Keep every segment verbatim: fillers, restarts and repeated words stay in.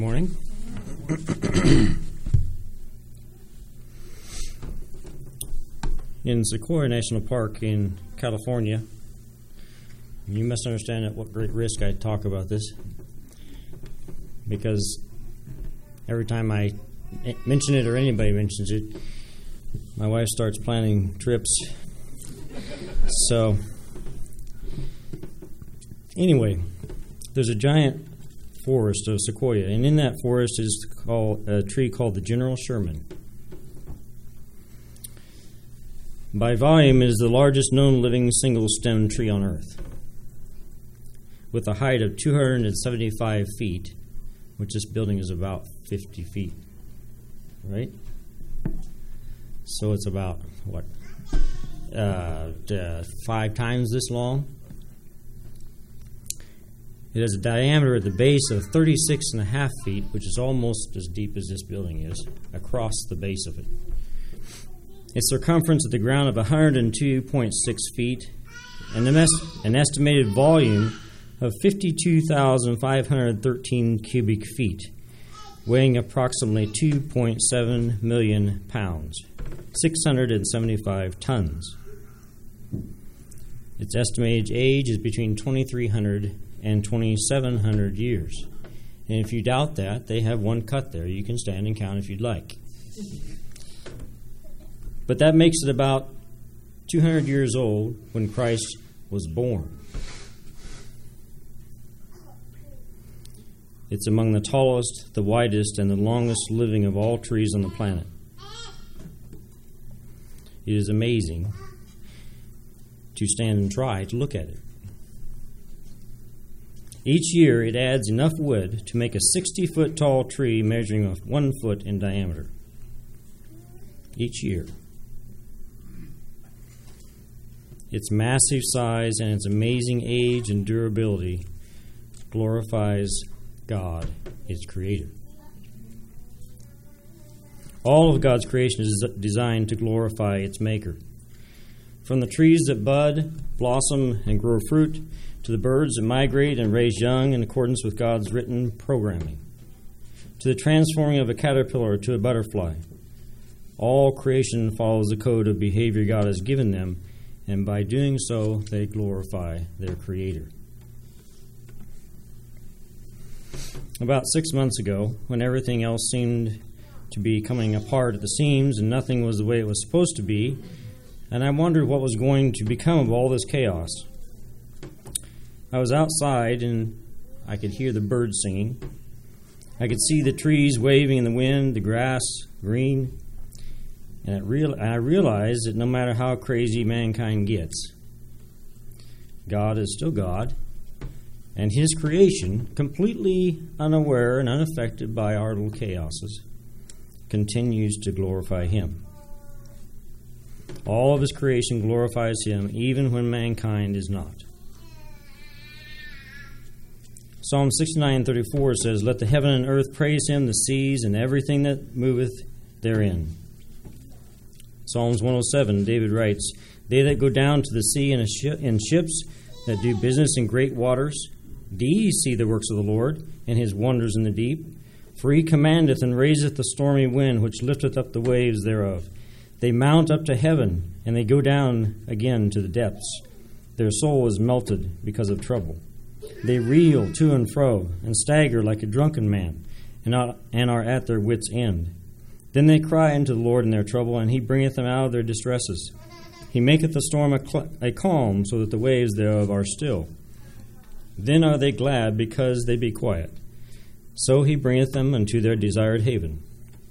morning. In Sequoia National Park in California, you must understand at what great risk I talk about this, because every time I mention it or anybody mentions it, my wife starts planning trips. So, anyway, there's a giant forest of sequoia, and in that forest is called a tree called the General Sherman. By volume, it is the largest known living single-stem tree on Earth, with a height of two hundred seventy-five feet, which this building is about fifty feet, right? So it's about, what, uh, uh, five times this long. It has a diameter at the base of thirty-six and a half feet, which is almost as deep as this building is, across the base of it. Its circumference at the ground of one hundred two point six feet, and an estimated volume of fifty-two thousand five hundred thirteen cubic feet, weighing approximately two point seven million pounds, six hundred seventy-five tons. Its estimated age is between twenty-three hundred and twenty-seven hundred years. And if you doubt that, they have one cut there. You can stand and count if you'd like. But that makes it about two hundred years old when Christ was born. It's among the tallest, the widest, and the longest living of all trees on the planet. It is amazing to stand and try to look at it. Each year, it adds enough wood to make a sixty-foot tall tree measuring one foot in diameter. Each year. Its massive size and its amazing age and durability glorifies God, its creator. All of God's creation is designed to glorify its maker. From the trees that bud, blossom, and grow fruit, to the birds that migrate and raise young in accordance with God's written programming, to the transforming of a caterpillar to a butterfly, all creation follows the code of behavior God has given them, and by doing so, they glorify their Creator. About six months ago, when everything else seemed to be coming apart at the seams and nothing was the way it was supposed to be, and I wondered what was going to become of all this chaos. I was outside and I could hear the birds singing. I could see the trees waving in the wind, the grass green. And, it real, and I realized that no matter how crazy mankind gets, God is still God, and His creation, completely unaware and unaffected by our little chaoses, continues to glorify Him. All of His creation glorifies Him, even when mankind is not. Psalm sixty-nine thirty-four says, "Let the heaven and earth praise Him, the seas and everything that moveth therein." Psalms one oh seven, David writes, "They that go down to the sea in, a shi- in ships, that do business in great waters, do ye see the works of the Lord, and His wonders in the deep? For He commandeth and raiseth the stormy wind, which lifteth up the waves thereof. They mount up to heaven, and they go down again to the depths. Their soul is melted because of trouble. They reel to and fro, and stagger like a drunken man, and are at their wits' end. Then they cry unto the Lord in their trouble, and He bringeth them out of their distresses. He maketh the storm a, cl- a calm, so that the waves thereof are still. Then are they glad, because they be quiet. So He bringeth them unto their desired haven.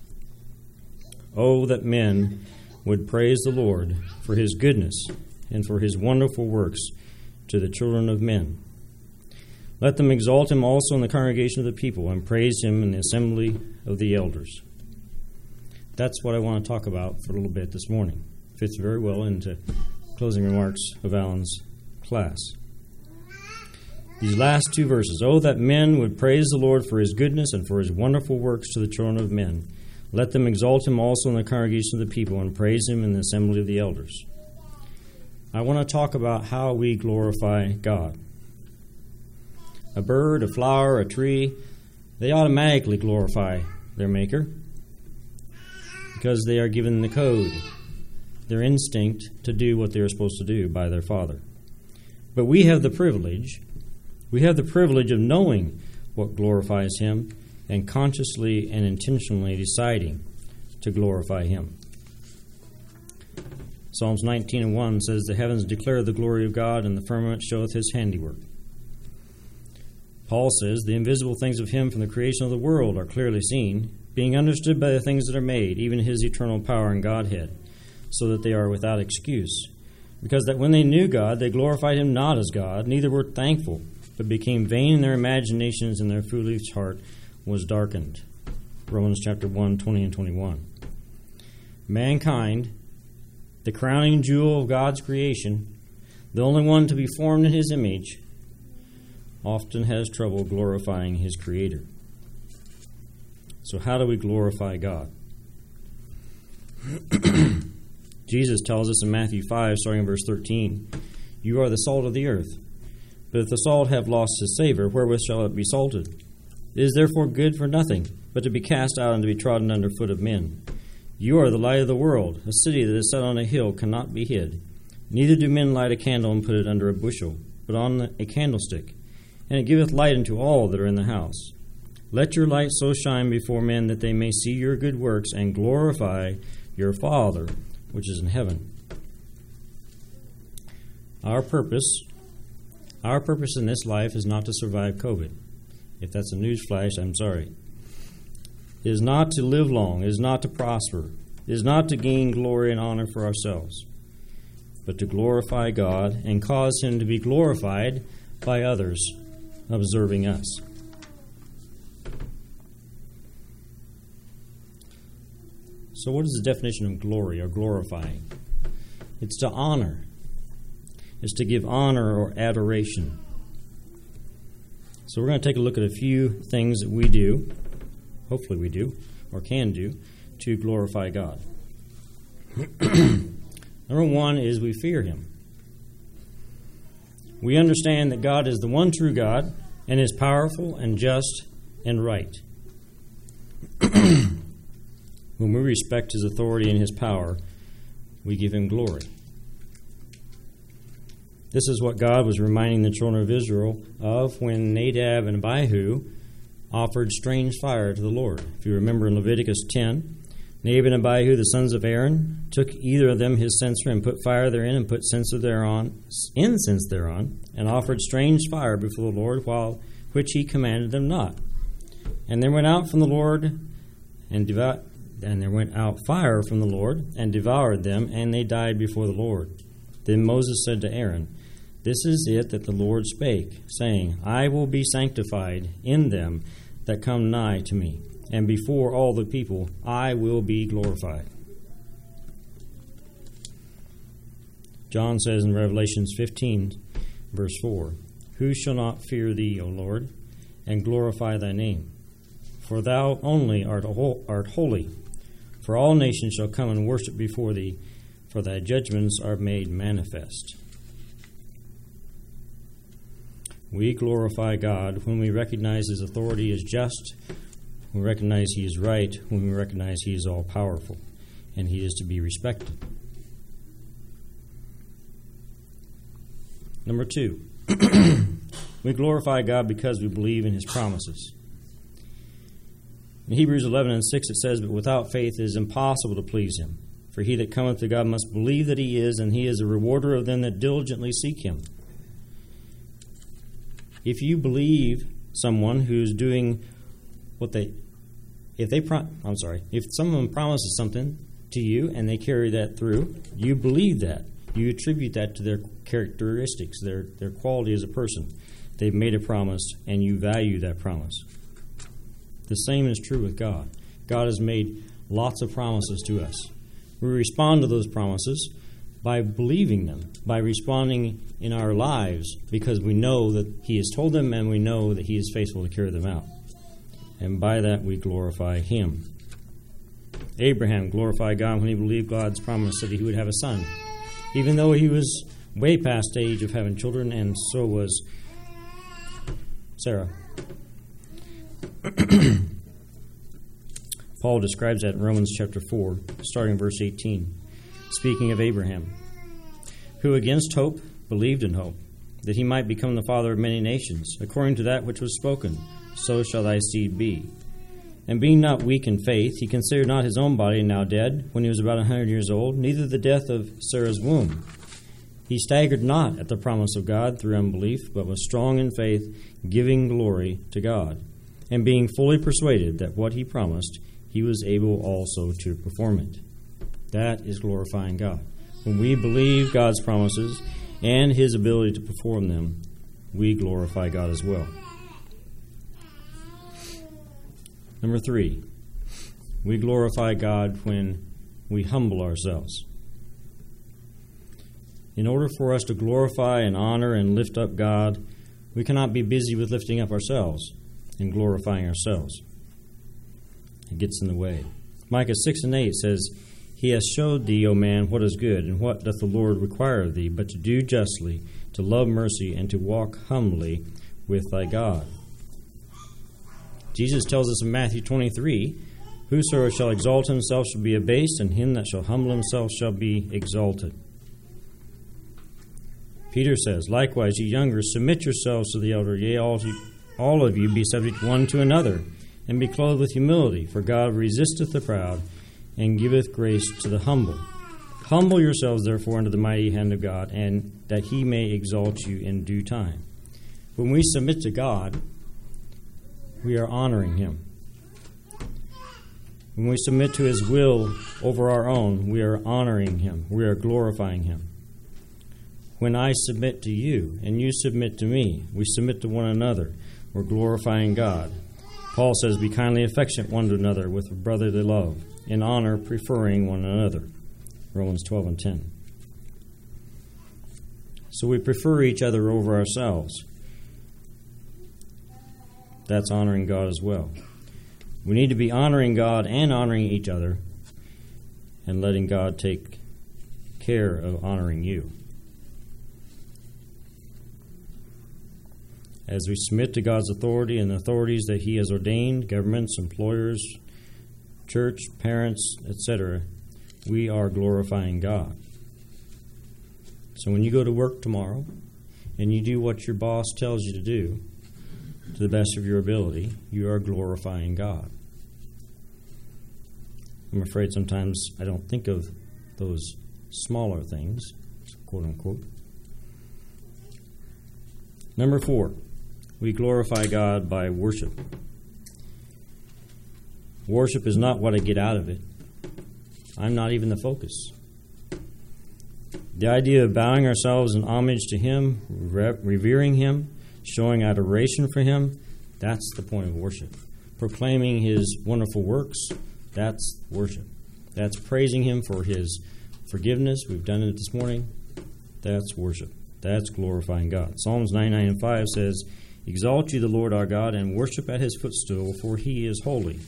Oh, that men would praise the Lord for His goodness and for His wonderful works to the children of men. Let them exalt Him also in the congregation of the people, and praise Him in the assembly of the elders." That's what I want to talk about for a little bit this morning. Fits very well into closing remarks of Alan's class. These last two verses, "Oh, that men would praise the Lord for His goodness and for His wonderful works to the children of men. Let them exalt Him also in the congregation of the people, and praise Him in the assembly of the elders." I want to talk about how we glorify God. A bird, a flower, a tree, they automatically glorify their Maker because they are given the code, their instinct to do what they are supposed to do by their Father. But we have the privilege, we have the privilege of knowing what glorifies Him and consciously and intentionally deciding to glorify Him. Psalms nineteen and one says, "The heavens declare the glory of God, and the firmament showeth His handiwork." Paul says, "The invisible things of Him from the creation of the world are clearly seen, being understood by the things that are made, even His eternal power and Godhead, so that they are without excuse. Because that when they knew God, they glorified Him not as God, neither were thankful, but became vain in their imaginations, and their foolish heart was darkened." Romans chapter one, twenty and twenty-one. Mankind, the crowning jewel of God's creation, the only one to be formed in His image, often has trouble glorifying His Creator. So how do we glorify God? Jesus tells us in Matthew five, starting in verse thirteen, "You are the salt of the earth. But if the salt have lost his savor, wherewith shall it be salted? It is therefore good for nothing, but to be cast out and to be trodden under foot of men. You are the light of the world. A city that is set on a hill cannot be hid. Neither do men light a candle and put it under a bushel, but on a candlestick, and it giveth light unto all that are in the house. Let your light so shine before men that they may see your good works and glorify your Father which is in heaven." Our purpose, our purpose in this life is not to survive COVID. If that's a news flash, I'm sorry. It is not to live long. It is not to prosper. It is not to gain glory and honor for ourselves, but to glorify God and cause Him to be glorified by others observing us. So what is the definition of glory or glorifying? It's to honor. It's to give honor or adoration. So we're going to take a look at a few things that we do, hopefully we do, or can do, to glorify God. Number one is we fear Him. We understand that God is the one true God and is powerful and just and right. When we respect His authority and His power, we give Him glory. This is what God was reminding the children of Israel of when Nadab and Abihu offered strange fire to the Lord. If you remember in Leviticus ten, Nadab and Abihu, the sons of Aaron, took either of them his censer and put fire therein and put censer thereon, incense thereon, and offered strange fire before the Lord, while which He commanded them not. And there went out from the Lord and devout. And there went out fire from the Lord, and devoured them, and they died before the Lord. Then Moses said to Aaron, "This is it that the Lord spake, saying, I will be sanctified in them that come nigh to me, and before all the people I will be glorified." John says in Revelation fifteen, verse four, "Who shall not fear Thee, O Lord, and glorify Thy name? For Thou only art holy. For all nations shall come and worship before Thee, for Thy judgments are made manifest." We glorify God when we recognize His authority is just, when we recognize He is right, when we recognize He is all-powerful, and He is to be respected. Number two, we glorify God because we believe in His promises. In Hebrews eleven and six it says, "But without faith it is impossible to please Him. For he that cometh to God must believe that He is, and He is a rewarder of them that diligently seek Him." If you believe someone who's doing what they, if they, pro- I'm sorry, if someone promises something to you and they carry that through, you believe that. You attribute that to their characteristics, their, their quality as a person. They've made a promise, and you value that promise. The same is true with God. God has made lots of promises to us. We respond to those promises by believing them, by responding in our lives, because we know that He has told them and we know that He is faithful to carry them out. And by that we glorify Him. Abraham glorified God when he believed God's promise that he would have a son, even though he was way past the age of having children, and so was Sarah. Paul describes that in Romans chapter four, starting in verse eighteen, speaking of Abraham, who against hope believed in hope, that he might become the father of many nations, according to that which was spoken, so shall thy seed be. And being not weak in faith, he considered not his own body now dead, when he was about a hundred years old, neither the death of Sarah's womb. He staggered not at the promise of God through unbelief, but was strong in faith, giving glory to God, and being fully persuaded that what he promised, he was able also to perform it. That is glorifying God. When we believe God's promises and his ability to perform them, we glorify God as well. Number three, we glorify God when we humble ourselves. In order for us to glorify and honor and lift up God, we cannot be busy with lifting up ourselves and glorifying ourselves. It gets in the way. Micah six and eight says, He hath showed thee, O man, what is good, and what doth the Lord require of thee, but to do justly, to love mercy, and to walk humbly with thy God. Jesus tells us in Matthew twenty-three, Whosoever shall exalt himself shall be abased, and him that shall humble himself shall be exalted. Peter says, Likewise, ye younger, submit yourselves to the elder, yea, all, all of you be subject one to another, and be clothed with humility, for God resisteth the proud, and giveth grace to the humble. Humble yourselves, therefore, under the mighty hand of God, and that he may exalt you in due time. When we submit to God, we are honoring him. When we submit to his will over our own, we are honoring him. We are glorifying him. When I submit to you and you submit to me, we submit to one another. We're glorifying God. Paul says, Be kindly affectionate one to another with brotherly love, in honor preferring one another. Romans twelve and ten. So we prefer each other over ourselves. That's honoring God as well. We need to be honoring God and honoring each other, and letting God take care of honoring you. As we submit to God's authority and the authorities that he has ordained, governments, employers, church, parents, et cetera, we are glorifying God. So when you go to work tomorrow and you do what your boss tells you to do to the best of your ability, you are glorifying God. I'm afraid sometimes I don't think of those smaller things, quote unquote. Number four, we glorify God by worship. Worship is not what I get out of it. I'm not even the focus. The idea of bowing ourselves in homage to him, re- revering him, showing adoration for him, that's the point of worship. Proclaiming his wonderful works, that's worship. That's praising him for his forgiveness. We've done it this morning. That's worship. That's glorifying God. Psalms ninety-nine and five says, Exalt ye the Lord our God, and worship at his footstool, for he is holy.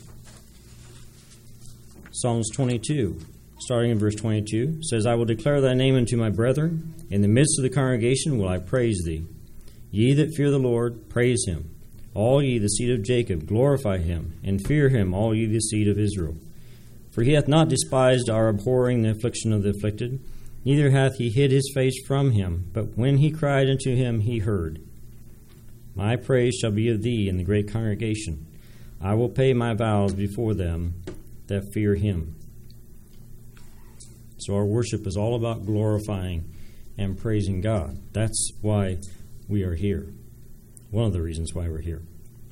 Psalms twenty-two, starting in verse twenty-two, says, I will declare thy name unto my brethren. In the midst of the congregation will I praise thee. Ye that fear the Lord, praise him. All ye the seed of Jacob, glorify him, and fear him, all ye the seed of Israel. For he hath not despised our abhorring the affliction of the afflicted, neither hath he hid his face from him, but when he cried unto him, he heard. My praise shall be of thee in the great congregation. I will pay my vows before them that fear him. So our worship is all about glorifying and praising God. That's why we are here. One of the reasons why we're here.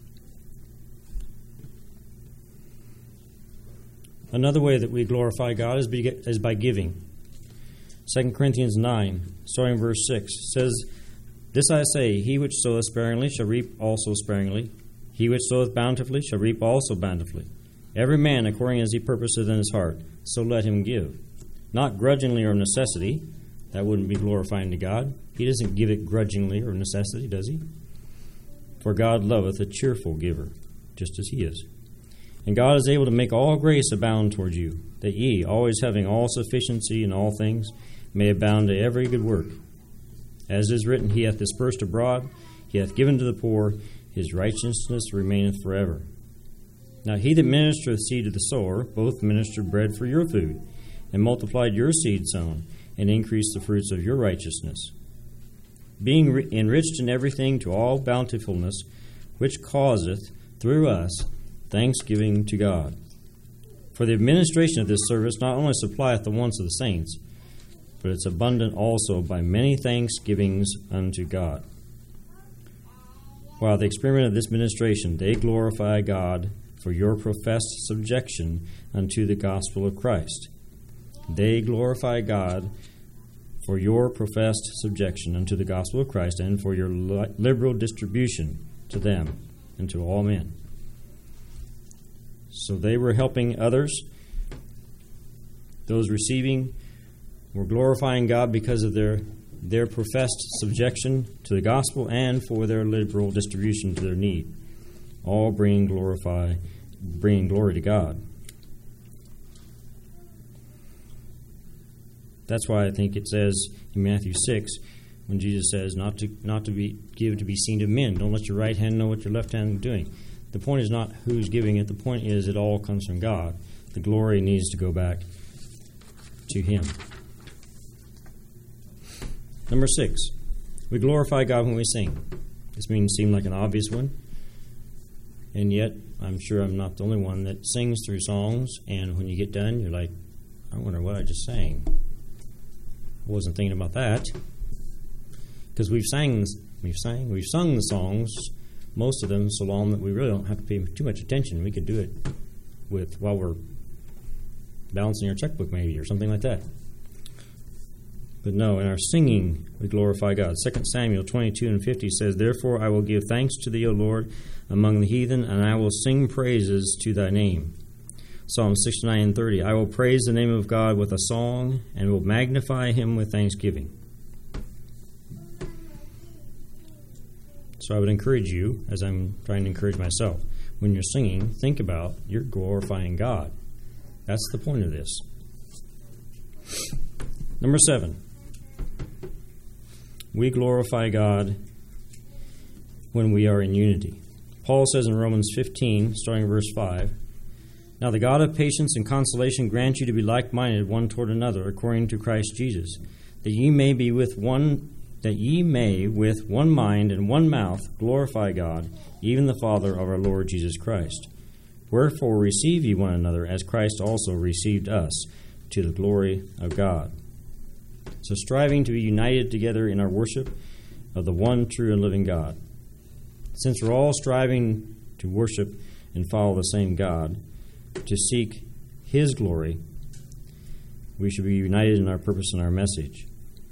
Another way that we glorify God is, be, is by giving. Second Corinthians nine, starting in verse six, says, This I say, he which soweth sparingly shall reap also sparingly. He which soweth bountifully shall reap also bountifully. Every man according as he purposeth in his heart, so let him give. Not grudgingly or of necessity. That wouldn't be glorifying to God. He doesn't give it grudgingly or necessity, does he? For God loveth a cheerful giver, just as he is. And God is able to make all grace abound toward you, that ye, always having all sufficiency in all things, may abound to every good work. As is written, He hath dispersed abroad, He hath given to the poor, His righteousness remaineth forever. Now he that ministereth seed to the sower, both ministered bread for your food, and multiplied your seed sown, and increased the fruits of your righteousness, being re- enriched in everything to all bountifulness, which causeth through us thanksgiving to God. For the administration of this service not only supplieth the wants of the saints, but it's abundant also by many thanksgivings unto God. While the experiment of this ministration, they glorify God for your professed subjection unto the gospel of Christ. They glorify God for your professed subjection unto the gospel of Christ, and for your li- liberal distribution to them and to all men. So they were helping others. Those receiving were glorifying God because of their their professed subjection to the gospel and for their liberal distribution to their need, all bringing glorify, bringing glory to God. That's why I think it says in Matthew six, when Jesus says not to not to be give to be seen of men. Don't let your right hand know what your left hand is doing. The point is not who's giving it. The point is it all comes from God. The glory needs to go back to Him. Number six, we glorify God when we sing. This may seem like an obvious one, and yet I'm sure I'm not the only one that sings through songs, and when you get done, you're like, I wonder what I just sang. I wasn't thinking about that. Because we've sang, we've sang, we've sung the songs, most of them so long that we really don't have to pay too much attention. We could do it with while we're balancing our checkbook maybe, or something like that. But no, in our singing, we glorify God. Second Samuel twenty-two and fifty says, Therefore I will give thanks to thee, O Lord, among the heathen, and I will sing praises to thy name. Psalm sixty-nine and thirty, I will praise the name of God with a song, and will magnify him with thanksgiving. So I would encourage you, as I'm trying to encourage myself, when you're singing, think about you're glorifying God. That's the point of this. Number seven. We glorify God when we are in unity. Paul says in Romans fifteen, starting in verse five, Now the God of patience and consolation grant you to be like-minded one toward another, according to Christ Jesus, that ye may be with one, that ye may with one mind and one mouth glorify God, even the Father of our Lord Jesus Christ. Wherefore receive ye one another, as Christ also received us, to the glory of God. So striving to be united together in our worship of the one true and living God. Since we're all striving to worship and follow the same God, to seek His glory, we should be united in our purpose and our message.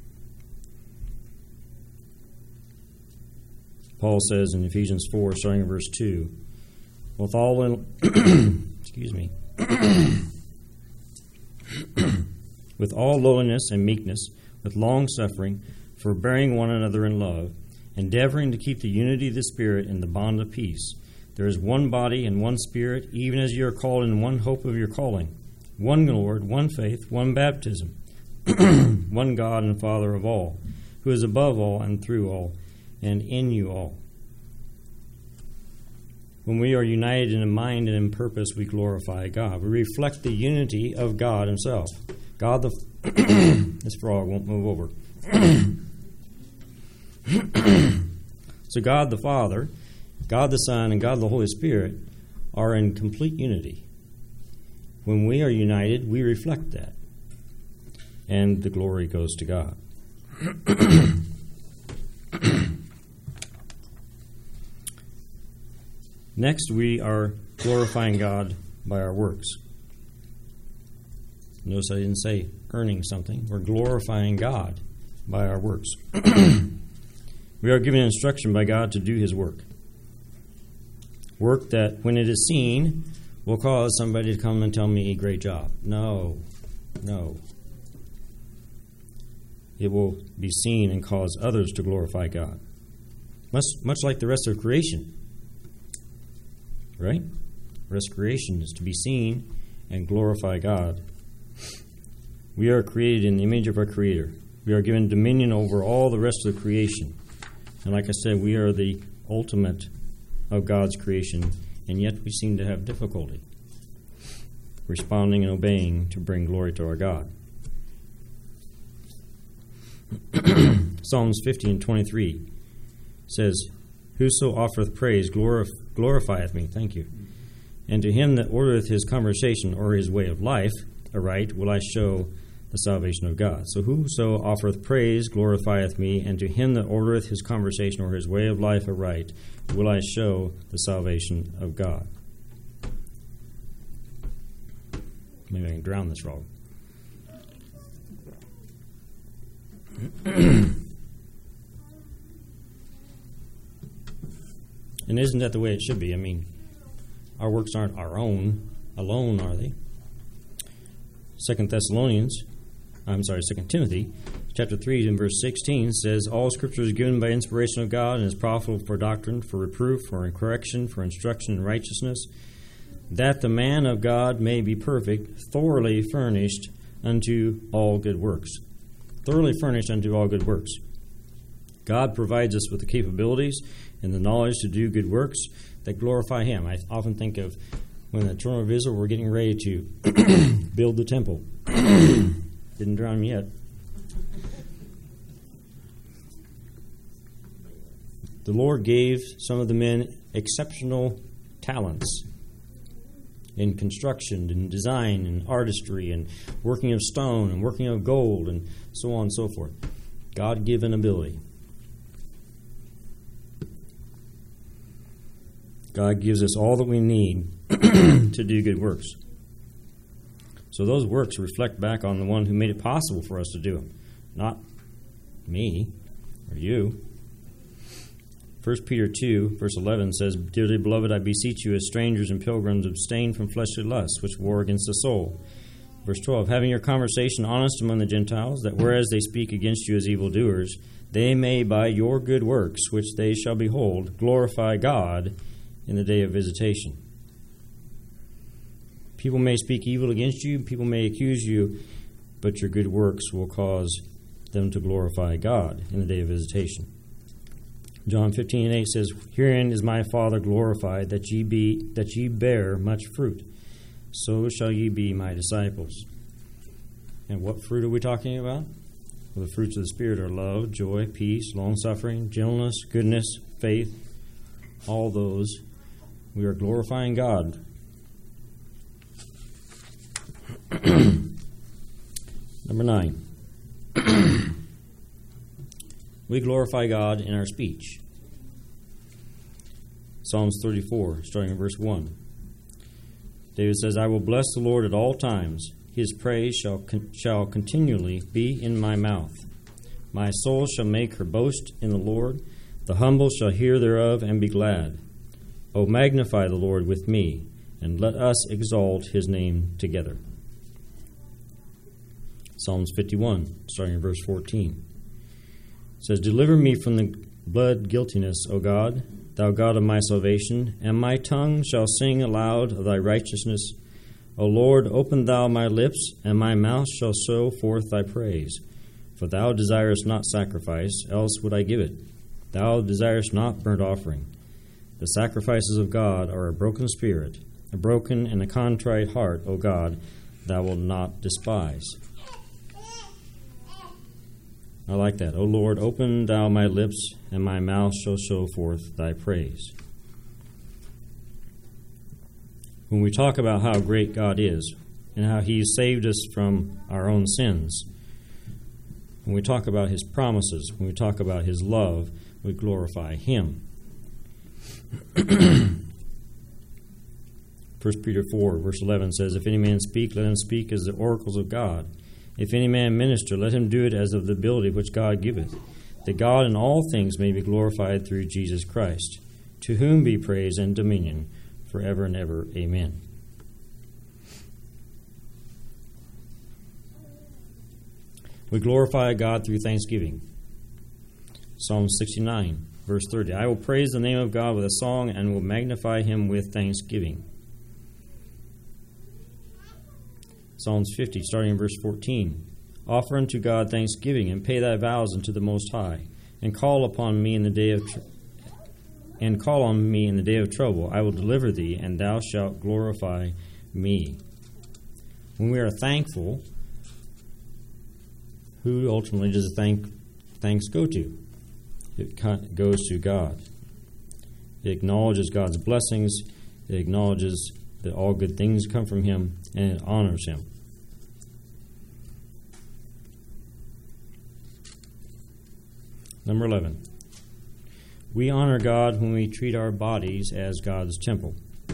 Paul says in Ephesians four, starting in verse two, with all in, excuse me, with all lowliness and meekness, with long suffering, forbearing one another in love, endeavoring to keep the unity of the Spirit in the bond of peace. There is one body and one Spirit, even as you are called in one hope of your calling, one Lord, one faith, one baptism, one God and Father of all, who is above all and through all, and in you all. When we are united in mind and in purpose, we glorify God. We reflect the unity of God Himself. God the this frog won't move over. So God the Father, God the Son, and God the Holy Spirit are in complete unity. When we are united, we reflect that. And the glory goes to God. Next, we are glorifying God by our works. Notice I didn't say earning something. We're glorifying God by our works. We are given instruction by God to do His work. Work that, when it is seen, will cause somebody to come and tell me a great job. No, no. It will be seen and cause others to glorify God. Much, much like the rest of creation. Right? The rest of creation is to be seen and glorify God. We are created in the image of our Creator. We are given dominion over all the rest of the creation. And like I said, we are the ultimate of God's creation and yet we seem to have difficulty responding and obeying to bring glory to our God. Psalms fifty and twenty-three says, Whoso offereth praise glorif- glorifieth me. Thank you. And to him that ordereth his conversation or his way of life aright will I show the salvation of God. So whoso offereth praise glorifieth me, and to him that ordereth his conversation or his way of life aright will I show the salvation of God. Maybe I can drown this frog. And isn't that the way it should be? I mean, our works aren't our own alone, are they? Second Thessalonians, I'm sorry, Second Timothy, chapter three and verse sixteen says, All Scripture is given by inspiration of God and is profitable for doctrine, for reproof, for correction, for instruction in righteousness, that the man of God may be perfect, thoroughly furnished unto all good works. Thoroughly furnished unto all good works. God provides us with the capabilities and the knowledge to do good works that glorify Him. I often think of when the children of Israel were getting ready to build the temple. Didn't drown me yet. The Lord gave some of the men exceptional talents in construction and design and artistry and working of stone and working of gold and so on and so forth. God-given ability. God gives us all that we need to do good works. So those works reflect back on the one who made it possible for us to do them, not me or you. First Peter two, verse eleven says, Dearly beloved, I beseech you, as strangers and pilgrims, abstain from fleshly lusts, which war against the soul. Verse twelve, having your conversation honest among the Gentiles, that whereas they speak against you as evildoers, they may by your good works, which they shall behold, glorify God in the day of visitation. People may speak evil against you, people may accuse you, but your good works will cause them to glorify God in the day of visitation. John fifteen and eight says, Herein is my Father glorified, that ye be that ye bear much fruit. So shall ye be my disciples. And what fruit are we talking about? Well, the fruits of the Spirit are love, joy, peace, long-suffering, gentleness, goodness, faith, all those. We are glorifying God. Number nine. We glorify God in our speech. Psalms thirty-four, starting in verse one. David says, I will bless the Lord at all times. His praise shall con- shall continually be in my mouth. My soul shall make her boast in the Lord. The humble shall hear thereof and be glad. O magnify the Lord with me, and let us exalt his name together. Psalms fifty-one, starting in verse fourteen. It says, Deliver me from the blood guiltiness, O God, thou God of my salvation, and my tongue shall sing aloud of thy righteousness. O Lord, open thou my lips, and my mouth shall show forth thy praise. For thou desirest not sacrifice, else would I give it. Thou desirest not burnt offering. The sacrifices of God are a broken spirit, a broken and a contrite heart, O God, thou wilt not despise. I like that. O Lord, open thou my lips, and my mouth shall show forth thy praise. When we talk about how great God is and how He's saved us from our own sins, when we talk about His promises, when we talk about His love, we glorify Him. First Peter four, verse eleven says, If any man speak, let him speak as the oracles of God. If any man minister, let him do it as of the ability which God giveth, that God in all things may be glorified through Jesus Christ, to whom be praise and dominion forever and ever. Amen. We glorify God through thanksgiving. Psalm sixty-nine, verse thirty. I will praise the name of God with a song and will magnify him with thanksgiving. Psalms fifty, starting in verse fourteen. Offer unto God thanksgiving, and pay thy vows unto the Most High, and call upon me in the day of tr- and call on me in the day of trouble. I will deliver thee, and thou shalt glorify me. When we are thankful, who ultimately does the thank, thanks go to? It goes to God. It acknowledges God's blessings. It acknowledges that all good things come from Him, and it honors Him. Number eleven. We honor God when we treat our bodies as God's temple.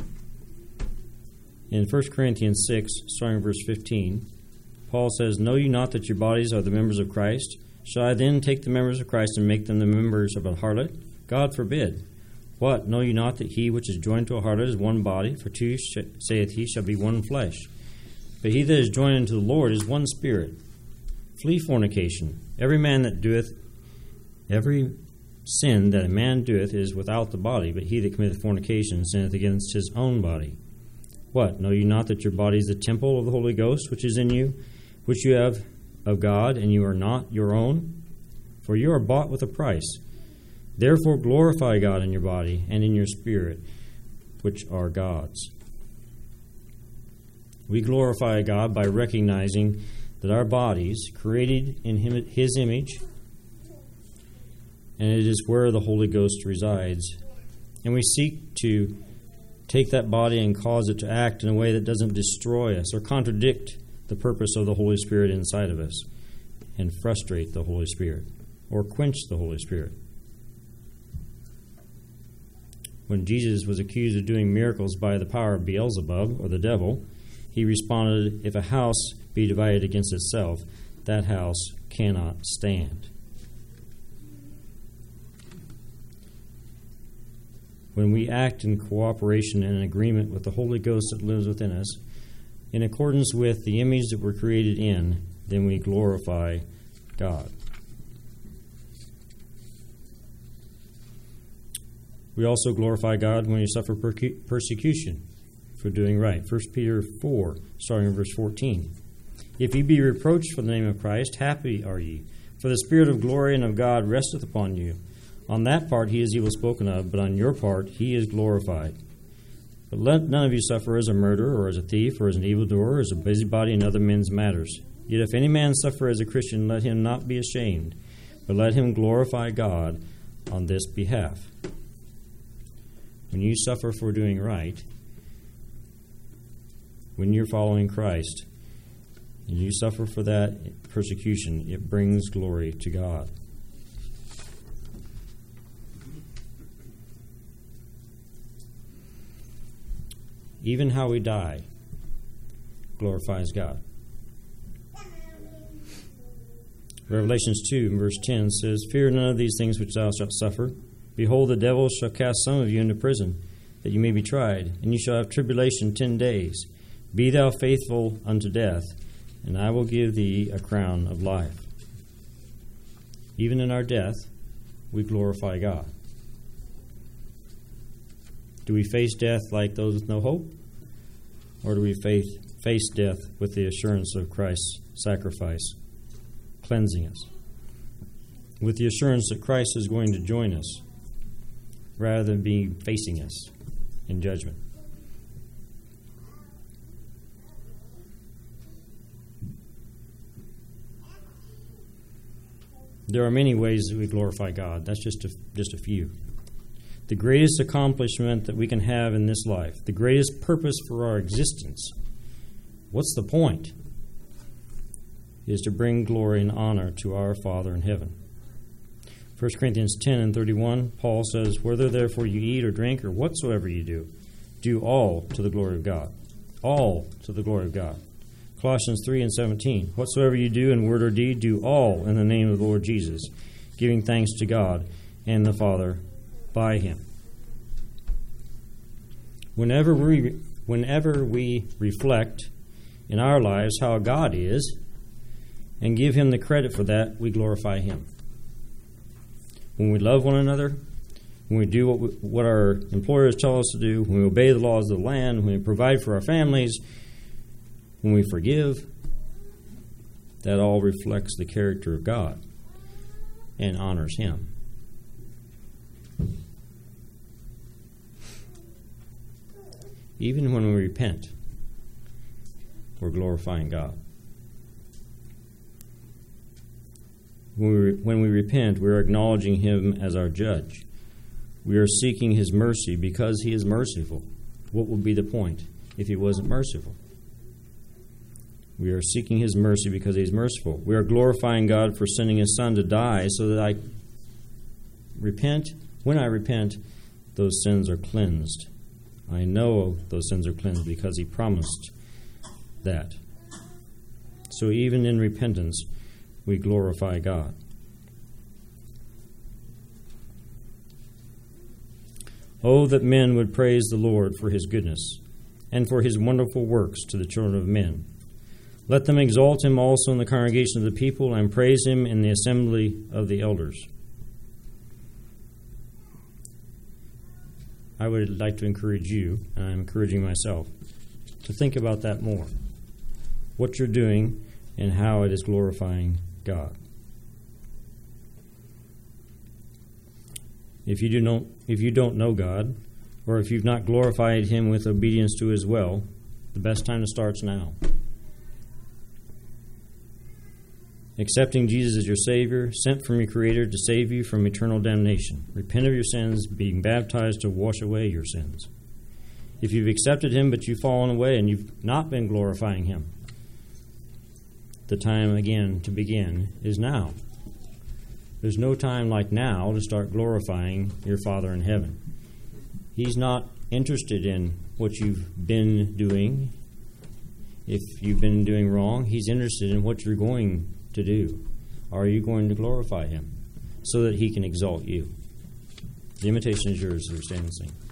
In First Corinthians six, starting verse fifteen, Paul says, Know you not that your bodies are the members of Christ? Shall I then take the members of Christ and make them the members of a harlot? God forbid. What? Know you not that he which is joined to a harlot is one body? For two, sh- saith he, shall be one flesh. But he that is joined unto the Lord is one spirit. Flee fornication. Every man that doeth, every sin that a man doeth is without the body, but he that committeth fornication sinneth against his own body. What? Know you not that your body is the temple of the Holy Ghost, which is in you, which you have of God, and you are not your own? For you are bought with a price. Therefore glorify God in your body and in your spirit, which are God's. We glorify God by recognizing that our bodies, created in him, His image, and it is where the Holy Ghost resides. And we seek to take that body and cause it to act in a way that doesn't destroy us or contradict the purpose of the Holy Spirit inside of us and frustrate the Holy Spirit or quench the Holy Spirit. When Jesus was accused of doing miracles by the power of Beelzebub, or the devil, he responded, If a house be divided against itself, that house cannot stand. When we act in cooperation and in agreement with the Holy Ghost that lives within us, in accordance with the image that we're created in, then we glorify God. We also glorify God when we suffer persecution for doing right. First Peter four, starting in verse fourteen. If ye be reproached for the name of Christ, happy are ye, for the Spirit of glory and of God resteth upon you. On that part he is evil spoken of, but on your part he is glorified. But let none of you suffer as a murderer, or as a thief, or as an evildoer, or as a busybody in other men's matters. Yet if any man suffer as a Christian, let him not be ashamed, but let him glorify God on this behalf. When you suffer for doing right, when you're following Christ, and you suffer for that persecution, it brings glory to God. Even how we die glorifies God. Revelations two, verse ten says, Fear none of these things which thou shalt suffer. Behold, the devil shall cast some of you into prison, that you may be tried, and you shall have tribulation ten days. Be thou faithful unto death, and I will give thee a crown of life. Even in our death, we glorify God. Do we face death like those with no hope? Or do we face, face death with the assurance of Christ's sacrifice, cleansing us? With the assurance that Christ is going to join us, rather than being facing us in judgment. There are many ways that we glorify God. That's just a, just a few. The greatest accomplishment that we can have in this life, the greatest purpose for our existence, what's the point? Is to bring glory and honor to our Father in heaven. First Corinthians ten and thirty-one, Paul says, Whether therefore you eat or drink or whatsoever you do, do all to the glory of God. All to the glory of God. Colossians three and seventeen, Whatsoever you do in word or deed, do all in the name of the Lord Jesus, giving thanks to God and the Father by Him. Whenever we, whenever we reflect in our lives how God is and give Him the credit for that, we glorify Him. When we love one another, when we do what, we, what our employers tell us to do, when we obey the laws of the land, when we provide for our families, when we forgive, that all reflects the character of God and honors Him. Even when we repent, we're glorifying God. When we, when we repent, we're acknowledging Him as our judge. We are seeking His mercy because He is merciful. What would be the point if He wasn't merciful? We are seeking His mercy because He is merciful. We are glorifying God for sending His Son to die so that I repent. When I repent, those sins are cleansed. I know those sins are cleansed because He promised that. So even in repentance, we glorify God. Oh, that men would praise the Lord for His goodness and for His wonderful works to the children of men. Let them exalt Him also in the congregation of the people and praise Him in the assembly of the elders. I would like to encourage you, and I'm encouraging myself, to think about that more. What you're doing and how it is glorifying God. If you do not, if you don't know God, or if you've not glorified Him with obedience to His will, the best time to start's now. Accepting Jesus as your Savior, sent from your Creator to save you from eternal damnation. Repent of your sins, being baptized to wash away your sins. If you've accepted Him but you've fallen away and you've not been glorifying Him, the time again to begin is now. There's no time like now to start glorifying your Father in heaven. He's not interested in what you've been doing. If you've been doing wrong, He's interested in what you're going to do. Are you going to glorify Him so that He can exalt you? The invitation is yours. So stand and sing.